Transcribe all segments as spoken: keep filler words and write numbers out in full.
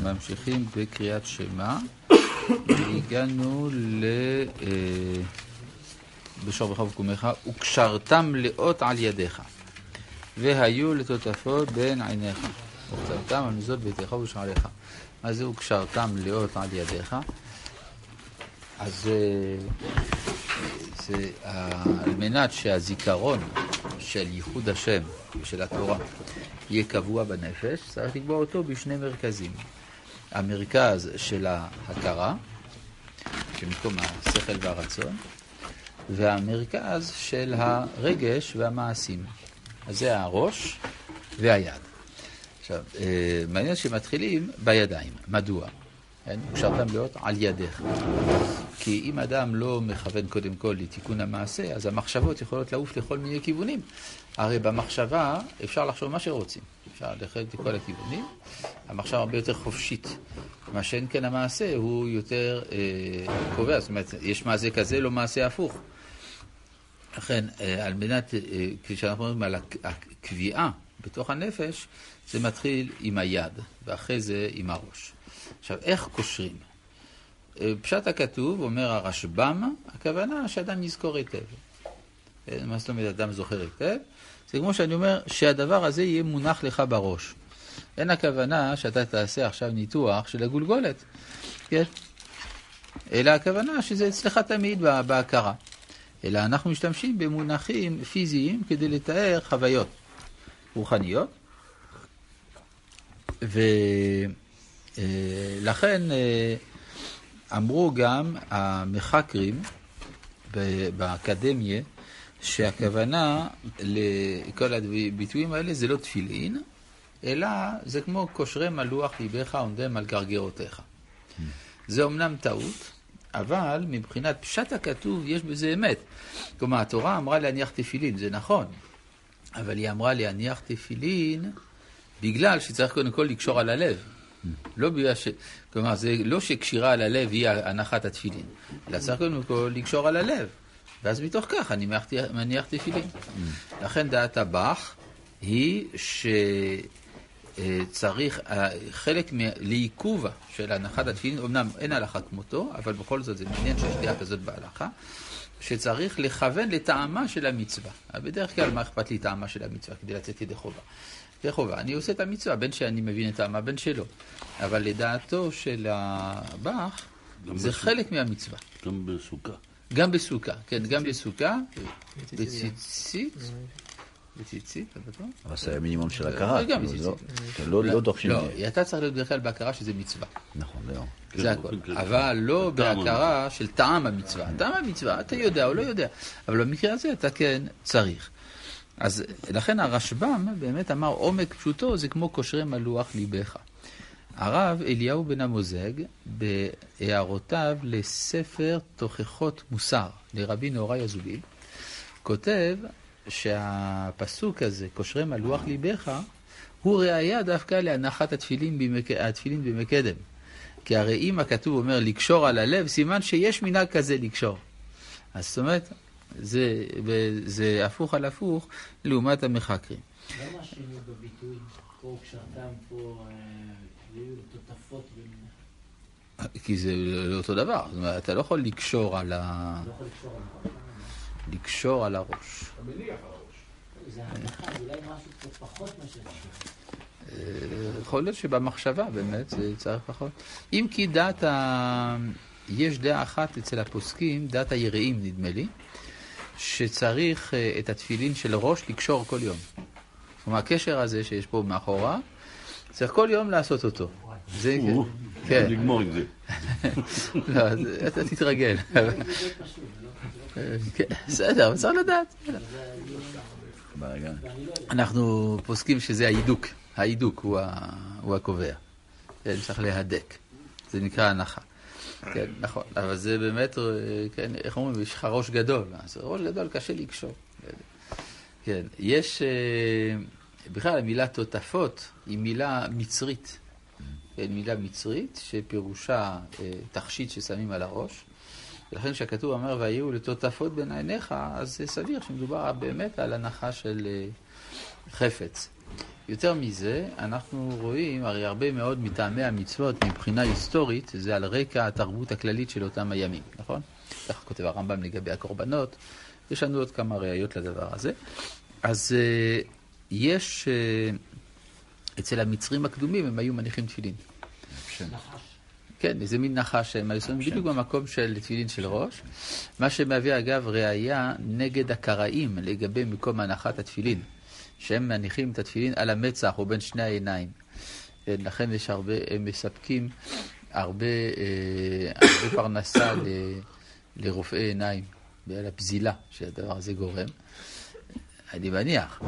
ממשיכים בקריאת שמה, והגענו ל... בשור בך ובקומך, וקשרתם לאות על ידיך, והיו לטוטפות בין עיניך, וקצרתם על מזוזות ביתך ובשעריך. מה זה וקשרתם לאות על ידיך? אז זה על מנת שהזיכרון של ייחוד השם ושל התורה יהיה קבוע בנפש, צריך לקבוע אותו בשני מרכזים. המרכז של ההכרה, שמקום השכל והרצון, והמרכז של הרגש והמעשים. אז זה הראש והיד. עכשיו, מעניין שמתחילים בידיים. מדוע? קשרתם לאות על ידיך. כי אם אדם לא מכוון קודם כל לתיקון המעשה, אז המחשבות יכולות לעוף לכל מיני כיוונים. הרי במחשבה אפשר לחשוב מה שרוצים. אפשר ללכת לכל הכיוונים. המחשבה הרבה יותר חופשית. מה שאין כן המעשה הוא יותר אה, קובע. זאת אומרת, יש מעשה כזה, לא מעשה הפוך. לכן, אה, על מנת, אה, כשאנחנו אומרים על הקביעה בתוך הנפש, זה מתחיל עם היד, ואחרי זה עם הראש. עכשיו, איך קושרים? פשט הכתוב, אומר הרשב"ם, הכוונה שאדם יזכור היטב. מה זאת אומרת, אדם זוכר היטב? זה כמו שאני אומר, שהדבר הזה יהיה מונח לך בראש. אין הכוונה שאתה תעשה עכשיו ניתוח של הגולגולת. כן? אלא הכוונה שזה אצלך תמיד בהכרה. אלא אנחנו משתמשים במונחים פיזיים כדי לתאר חוויות רוחניות. ולכן אמרו גם המחקרים באקדמיה שהכוונה לכל הביטויים האלה זה לא תפילין, אלא זה כמו קושרי מלוח ליבך עומדם על גרגרותיך. זה אומנם טעות, אבל מבחינת פשט הכתוב יש בזה אמת. כלומר, התורה אמרה להניח תפילין, זה נכון, אבל היא אמרה להניח תפילין בגלל שצריך קודם כל לקשור על הלב. לא בגלל ש... כלומר, זה לא שקשירה על הלב היא הנחת התפילין, אלא צריך קודם כל לקשור על הלב. ואז מתוך כך אני מניח תפילין. לכן דעת הבח היא שצריך חלק לעיכובה של הנחת התפילין, אמנם אין הלכה כמותו, אבל בכל זאת זה מעניין שיש דעה כזאת בהלכה, שצריך לכוון לטעמה של המצווה. בדרך כלל מה אכפת לי טעמה של המצווה כדי לצאת ידי חובה? זה חובה. אני עושה את המצווה, בין שאני מבין את טעמה, בין שלא. אבל לדעתו של הבח, זה חלק מהמצווה. גם בסוכה. גם בסוכה, כן, גם בסוכה. בציצית. בציצית, אתה בטוח? אבל זה המינימום של הכרה. גם בציצית. לא דורשים. לא, אתה צריך להיות בדרך כלל בהכרה שזה מצווה. נכון, זהו. זה הכל. אבל לא בהכרה של טעם המצווה. טעם המצווה, אתה יודע או לא יודע. אבל במקרה הזה אתה כן צריך. אז לכן הרשב"ם באמת אמר עומק פשוטו זה כמו קושרי מלוח ליבך. הרב אליהו בן המוזג בהערותיו לספר תוכחות מוסר לרבי נהוראי אזוביל כותב שהפסוק הזה קושרי מלוח ליבך הוא ראיה דווקא להנחת התפילין במק... התפילין במקדם. כי הרי אם הכתוב אומר לקשור על הלב סימן שיש מנהג כזה לקשור. אז זאת אומרת זה, זה הפוך על הפוך לעומת המחקרים. למה שינו בביטוי פה קשרתם פה היו תותפות בין... כי זה לא אותו דבר. זאת אומרת, אתה לא יכול לקשור על ה... לא יכול לקשור על הראש. לקשור על הראש. אתה מניח על הראש. זה הנחה, אולי משהו קצת פחות מאשר קשור. יכול להיות שבמחשבה באמת זה צריך פחות. אם כי דעת ה... יש דעה אחת אצל הפוסקים, דעת היראים נדמה לי, שצריך את התפילין של ראש לקשור כל יום. כלומר, הקשר הזה שיש פה מאחורה, צריך כל יום לעשות אותו. זה כן. לגמור עם זה. לא, אתה תתרגל. בסדר, אבל צריך לדעת. אנחנו פוסקים שזה ההידוק. ההידוק הוא הקובע. צריך להדק. זה נקרא הנחה. כן, נכון, אבל זה באמת, כן, איך אומרים, יש לך ראש גדול, אז ראש גדול קשה לקשור. כן, יש, בכלל המילה תותפות היא מילה מצרית, כן, מילה מצרית שפירושה תכשיט ששמים על הראש, ולכן כשהכתוב אומר והיו לתותפות בין עיניך, אז זה סביר שמדובר באמת על הנחה של חפץ. יותר מזה, אנחנו רואים, הרי הרבה מאוד מטעמי המצוות מבחינה היסטורית, זה על רקע התרבות הכללית של אותם הימים, נכון? כך כותב הרמב"ם לגבי הקורבנות, יש לנו עוד כמה ראיות לדבר הזה. אז יש, אצל המצרים הקדומים הם היו מניחים תפילין. נחש. כן, זה מין נחש שהם היו שמים בדיוק במקום של תפילין של ראש, מה שמהווה אגב ראיה נגד הקראים לגבי מקום הנחת התפילין, שהם מניחים את התפילין על המצח או בין שני העיניים. לכן יש הרבה, הם מספקים הרבה, הרבה פרנסה ל, לרופאי עיניים, ועל הפזילה שהדבר הזה גורם. אני מניח.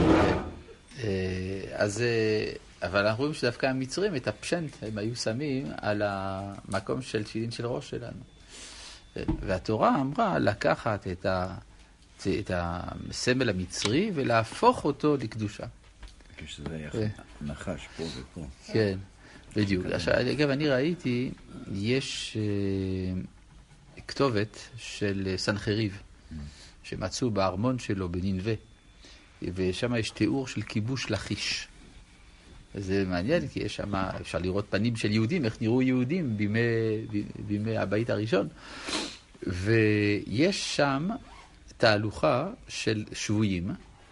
אז, אבל אנחנו רואים שדווקא המצרים, את הפשנט, הם היו שמים על המקום של תפילין של ראש שלנו. והתורה אמרה לקחת את ה... את הסמל המצרי ולהפוך אותו לקדושה. כשזה היה נחש פה ופה. כן, בדיוק. אגב, אני ראיתי, יש כתובת של סנחריב, שמצאו בארמון שלו בנינווה, ושם יש תיאור של כיבוש לכיש. זה מעניין, כי יש שם, אפשר לראות פנים של יהודים, איך נראו יהודים בימי, בימי הבית הראשון. ויש שם תהלוכה של שבויים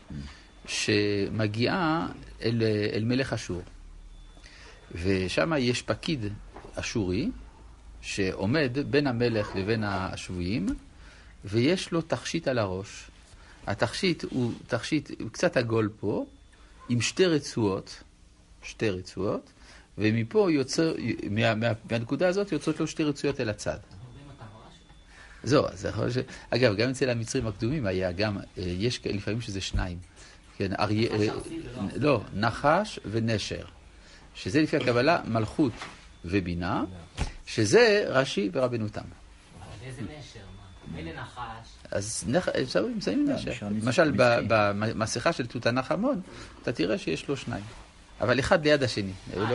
שמגיעה אל, אל מלך אשור. ושם יש פקיד אשורי שעומד בין המלך לבין השבויים, ויש לו תכשיט על הראש. התכשיט הוא תכשיט קצת עגול פה, עם שתי רצועות, שתי רצועות, ומפה יוצא, מה, מה, מהנקודה הזאת יוצאות לו שתי רצועות אל הצד. זהו, זה יכול ש... אגב, גם אצל המצרים הקדומים היה גם, יש לפעמים שזה שניים. כן, אריה... לא, נחש ונשר. שזה לפי הקבלה מלכות ובינה, שזה רש"י ורבנו תם. איזה נשר? מה? מילא נחש. אז אפשר למצאים נשר. למשל, במסכה של תות ענח' אמון, אתה תראה שיש לו שניים. אבל אחד ליד השני.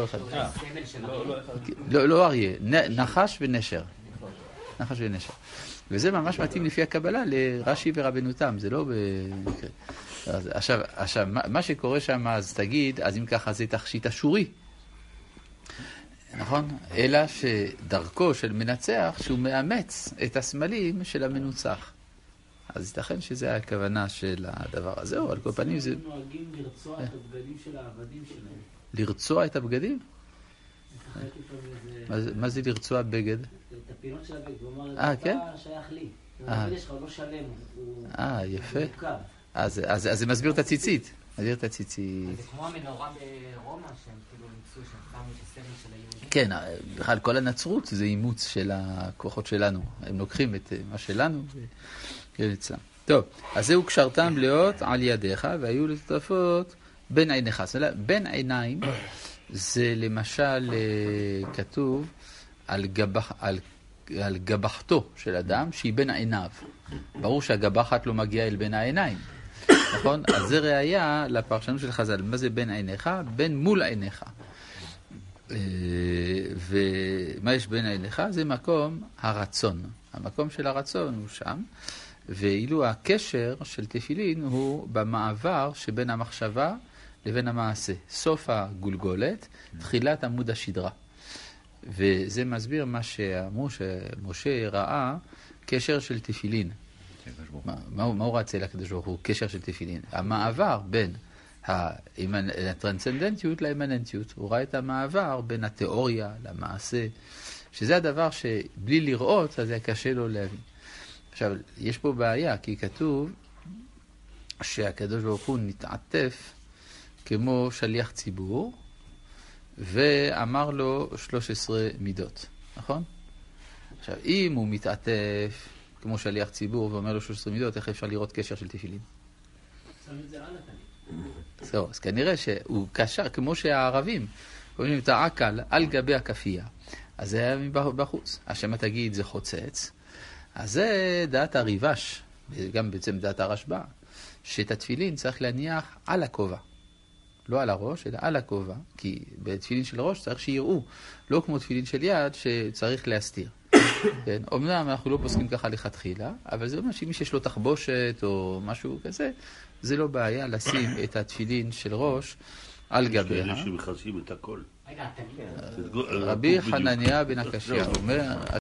לא אריה, נחש ונשר. נחש ונשר. וזה ממש מתאים לפי הקבלה לרש"י ורבנו תם, זה לא במקרה. עכשיו, עכשיו, מה שקורה שם, אז תגיד, אז אם ככה זה תכשיט אשורי. נכון? אלא שדרכו של מנצח שהוא מאמץ את הסמלים של המנוצח. אז ייתכן שזה הכוונה של הדבר הזה, או על כל פנים זה... הם נוהגים לרצוע את הבגדים של העבדים שלהם. לרצוע את הבגדים? מה זה לרצוע בגד? את הפינות של הבגד, הוא אמר, אה, כן? אתה שייך לי. הבגד שלך הוא לא שלם, הוא... אה, יפה. מורכב. אז זה מסביר את הציצית. מסביר את הציצית. זה כמו המנורה ברומא, שהם כאילו ניסו, שהם שמו את הסמל של היהודים. כן, בכלל כל הנצרות זה אימוץ של הכוחות שלנו. הם לוקחים את מה שלנו וכאלה אצלם. טוב, אז זהו קשרתם מלאות על ידיך, והיו לטפות בין עיניך. זאת אומרת, בין עיניים זה למשל כתוב על, גבח, על, על גבחתו של אדם שהיא בין עיניו. ברור שהגבחת לא מגיעה אל בין העיניים. נכון? אז זה ראיה לפרשנות של חז"ל. מה זה בין עיניך? בין מול עיניך. ומה יש בין עיניך? זה מקום הרצון. המקום של הרצון הוא שם. ואילו הקשר של תפילין הוא במעבר שבין המחשבה לבין המעשה. סוף הגולגולת, תחילת עמוד השדרה. וזה מסביר מה שאמרו שמשה ראה קשר של תפילין. מה, מה, מה הוא רצה לקדוש ברוך הוא? קשר של תפילין. המעבר בין הטרנסצנדנטיות לאימננטיות. הוא ראה את המעבר בין התיאוריה למעשה, שזה הדבר שבלי לראות, אז היה קשה לו להבין. עכשיו, יש פה בעיה, כי כתוב שהקדוש ברוך הוא נתעטף כמו שליח ציבור, ואמר לו שלוש עשרה מידות, נכון? עכשיו, אם הוא מתעטף כמו שליח ציבור ואומר לו שלוש עשרה מידות, איך אפשר לראות קשר של תפילין? שם את זה על התנים. זהו, אז כנראה שהוא קשר כמו שהערבים, קוראים את העקל על גבי הכפייה. אז זה היה מבחוץ. השם תגיד זה חוצץ. אז זה דעת הריבש, גם בעצם דעת הרשב"א, שאת התפילין צריך להניח על הכובע. לא על הראש, אלא על הכובע, כי בתפילין של ראש צריך שיראו, לא כמו תפילין של יד שצריך להסתיר. כן? אמנם אנחנו לא פוסקים ככה לכתחילה, אבל זה אומר שמי שיש לו תחבושת או משהו כזה, זה לא בעיה לשים את התפילין של ראש על יש גביה. כאלה שמכסים את הכל. רגע, אתם... רבי חנניה בן הקשיא אומר,